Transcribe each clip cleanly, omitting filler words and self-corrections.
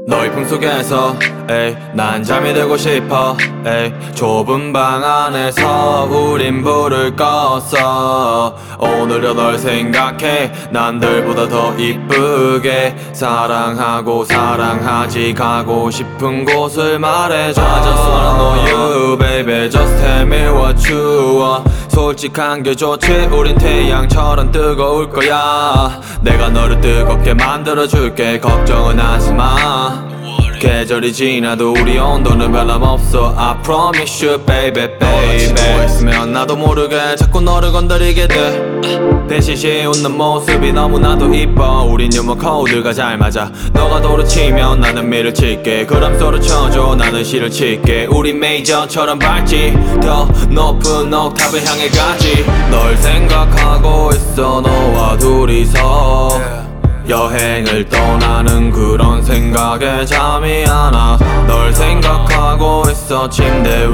너의 품속에서 난 잠이 들고 싶어 좁은 방 안에서 우린 불을 껐어. 오늘도 널 생각해. 남들보다 더 이쁘게 사랑하고 사랑하지. 가고 싶은 곳을 말해줘. I just wanna know you baby. Just tell me what you want. 솔직한 게 좋지. 우린 태양처럼 뜨거울 거야. 내가 너를 뜨겁게 만들어줄게. 걱정은 하지마. 계절이 지나도 우리 온도는 변함없어. I promise you baby baby. 너가 있으면 나도 모르게 자꾸 너를 건드리게 돼. 대시시 웃는 모습이 너무나도 이뻐. 우린 유머 코드가 잘 맞아. 너가 도를 치면 나는 미를 칠게. 그럼 서로 쳐줘. 나는 시를 칠게. 우리 메이저처럼 밝지. 더 높은 옥탑을 향해 가지. 널 생각하고 있어. 너와 둘이서 여행을 떠나는 그런 생각에 잠이 안 와. 널 생각하고 있어. 침대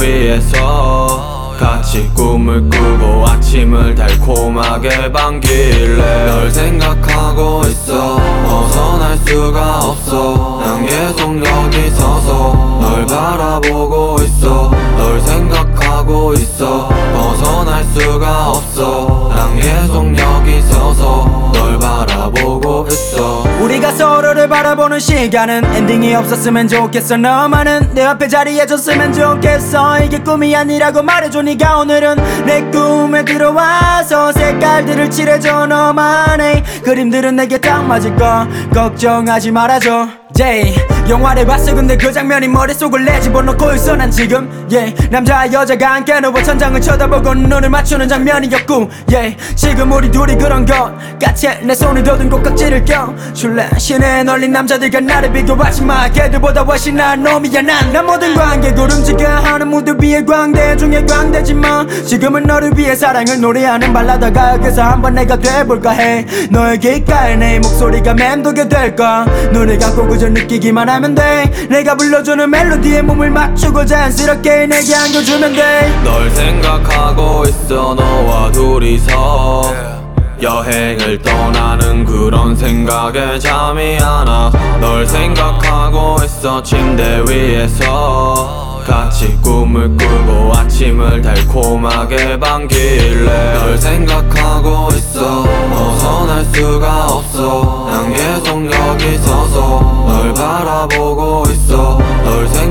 위에서 같이 꿈을 꾸고 아침을 달콤하게 반길래. 널 생각하고 있어. 벗어날 수가 없어. 난 계속 여기 서서 널 바라보고 있어. 널 생각하고 있어. 벗어날 수가 없어. 난 계속 여기 서서 널 바라보고 있어. 우리가 서로를 바라보는 시간은 엔딩이 없었으면 좋겠어. 너만은 내 앞에 자리해줬으면 좋겠어. 이게 꿈이 아니라고 말해줘. 네가 오늘은 내 꿈에 들어와서 색깔들을 칠해줘. 너만의 그림들은 내게 딱 맞을 거 걱정하지 말아줘. 영화를 봤어. 근데 그 장면이 머릿속을 내 집어넣고 있어. 난 지금 남자와 여자가 함께 누워 천장을 쳐다보고 눈을 맞추는 장면이었고 지금 우리 둘이 그런 것 같이 내 손을 더듬 꼭깍지를 껴 줄래. 시내에 널린 남자들과 나를 비교하지 마. 걔들보다 훨씬 나은 놈이야 난. 난 모든 관객을 움직여하는 무대 위에 광대 중에 광대지만 지금은 너를 위해 사랑을 노래하는 발라드가. 그래서 한번 내가 돼볼까 해. 너의 귓가에 내 목소리가 맴돌게 될까. 눈을 감고 그저 느끼기만 하면 돼. 내가 불러주는 멜로디에 몸을 맞추고 자연스럽게 내게 안겨주면 돼. 널 생각하고 있어. 너와 둘이서 여행을 떠나는 그런 생각에 잠이 안 와. 널 생각하고 있어. 침대 위에서 같이 꿈을 꾸고 아침을 달콤하게 반길래. 널 생각하고 있어. 벗어날 수가 없어. 난 계속 여기 서서 널 바라보고 있어. 널